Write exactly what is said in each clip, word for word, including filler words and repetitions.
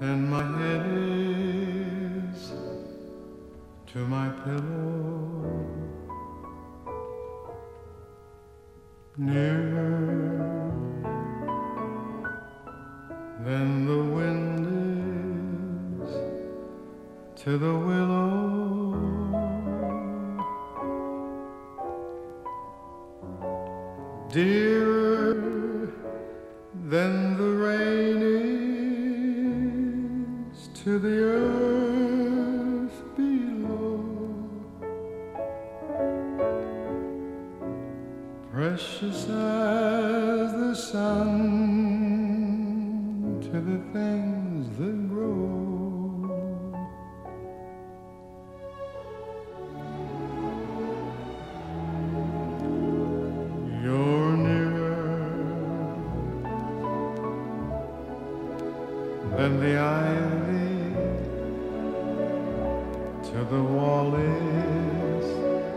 and my head is to my pillow, nearer than the wind is to the willow, dearer than the rain is to the earth below, precious as the sun to the things that grow. You're nearer than the ivy to the wall is,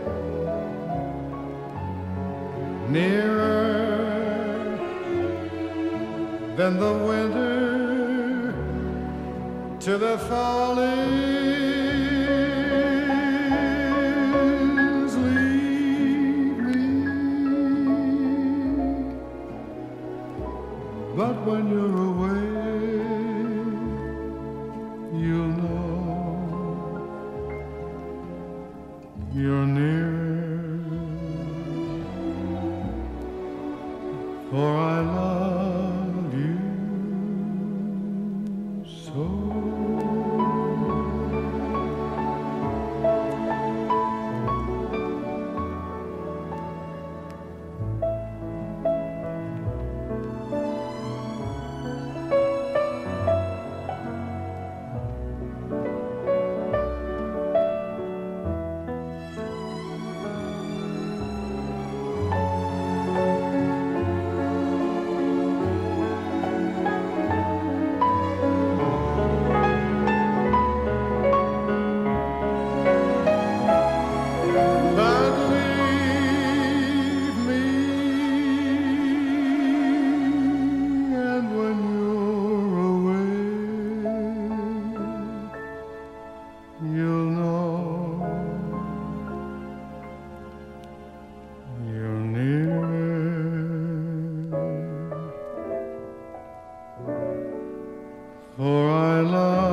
nearer than the winter to the fall is. Leave me, but when you're away, you'll know you're near, for I love you so. You'll know you're near, for I love